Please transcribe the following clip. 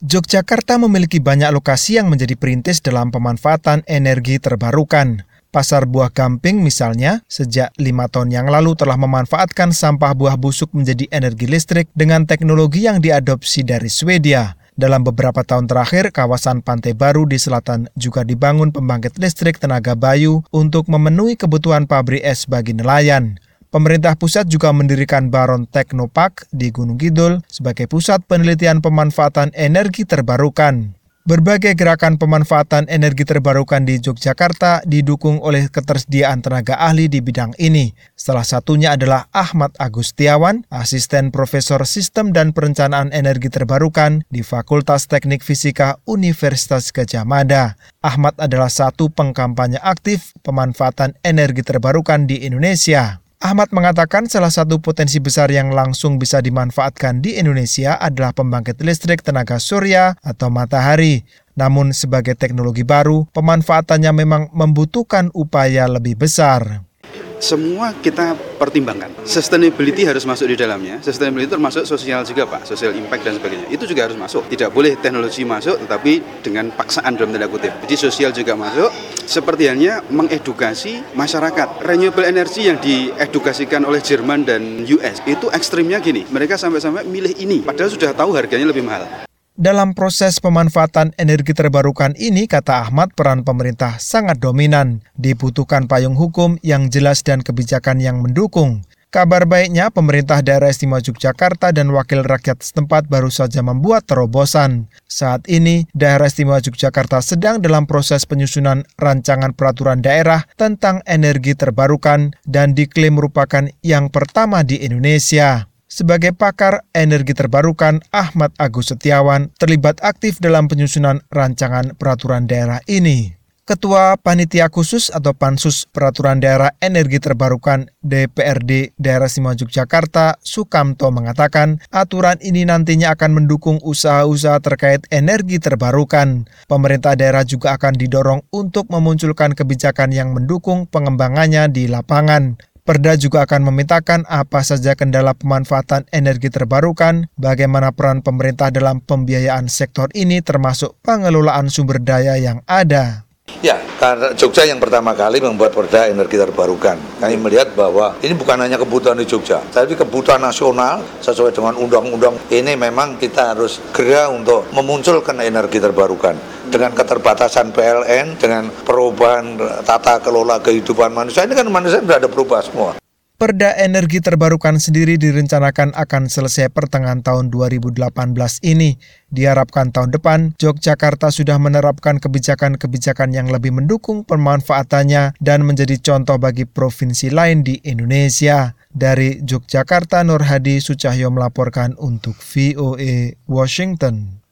Yogyakarta memiliki banyak lokasi yang menjadi perintis dalam pemanfaatan energi terbarukan. Pasar Buah Gamping misalnya, sejak 5 tahun yang lalu telah memanfaatkan sampah buah busuk menjadi energi listrik dengan teknologi yang diadopsi dari Swedia. Dalam beberapa tahun terakhir, kawasan Pantai Baru di selatan juga dibangun pembangkit listrik tenaga bayu untuk memenuhi kebutuhan pabrik es bagi nelayan. Pemerintah pusat juga mendirikan Baron Teknopark di Gunung Kidul sebagai pusat penelitian pemanfaatan energi terbarukan. Berbagai gerakan pemanfaatan energi terbarukan di Yogyakarta didukung oleh ketersediaan tenaga ahli di bidang ini. Salah satunya adalah Ahmad Agus Setiawan, asisten profesor sistem dan perencanaan energi terbarukan di Fakultas Teknik Fisika Universitas Gadjah Mada. Ahmad adalah satu pengkampanye aktif pemanfaatan energi terbarukan di Indonesia. Ahmad mengatakan salah satu potensi besar yang langsung bisa dimanfaatkan di Indonesia adalah pembangkit listrik tenaga surya atau matahari. Namun sebagai teknologi baru, pemanfaatannya memang membutuhkan upaya lebih besar. Semua kita pertimbangkan. Sustainability harus masuk di dalamnya. Sustainability termasuk sosial juga, Pak. Social impact dan sebagainya. Itu juga harus masuk. Tidak boleh teknologi masuk, tetapi dengan paksaan dalam tanda kutip. Jadi sosial juga masuk. Seperti halnya mengedukasi masyarakat. Renewable energy yang diedukasikan oleh Jerman dan US, itu ekstrimnya gini. Mereka sampai-sampai milih ini. Padahal sudah tahu harganya lebih mahal. Dalam proses pemanfaatan energi terbarukan ini, kata Ahmad, peran pemerintah sangat dominan. Dibutuhkan payung hukum yang jelas dan kebijakan yang mendukung. Kabar baiknya, pemerintah daerah istimewa Yogyakarta dan wakil rakyat setempat baru saja membuat terobosan. Saat ini, daerah istimewa Yogyakarta sedang dalam proses penyusunan rancangan peraturan daerah tentang energi terbarukan dan diklaim merupakan yang pertama di Indonesia. Sebagai pakar energi terbarukan, Ahmad Agus Setiawan terlibat aktif dalam penyusunan rancangan peraturan daerah ini. Ketua Panitia Khusus atau Pansus Peraturan Daerah Energi Terbarukan DPRD Daerah Istimewa Yogyakarta, Sukamto mengatakan aturan ini nantinya akan mendukung usaha-usaha terkait energi terbarukan. Pemerintah daerah juga akan didorong untuk memunculkan kebijakan yang mendukung pengembangannya di lapangan. Perda juga akan memetakan apa saja kendala pemanfaatan energi terbarukan, bagaimana peran pemerintah dalam pembiayaan sektor ini termasuk pengelolaan sumber daya yang ada. Ya, karena Jogja yang pertama kali membuat perda energi terbarukan. Kami melihat bahwa ini bukan hanya kebutuhan di Jogja, tapi kebutuhan nasional sesuai dengan undang-undang. Ini memang kita harus segera untuk memunculkan energi terbarukan. Dengan keterbatasan PLN, dengan perubahan tata kelola kehidupan manusia, ini kan manusia sudah ada berubah semua. Perda energi terbarukan sendiri direncanakan akan selesai pertengahan tahun 2018 ini. Diharapkan tahun depan, Yogyakarta sudah menerapkan kebijakan-kebijakan yang lebih mendukung pemanfaatannya dan menjadi contoh bagi provinsi lain di Indonesia. Dari Yogyakarta, Nur Hadi Sucahyo melaporkan untuk VOA Washington.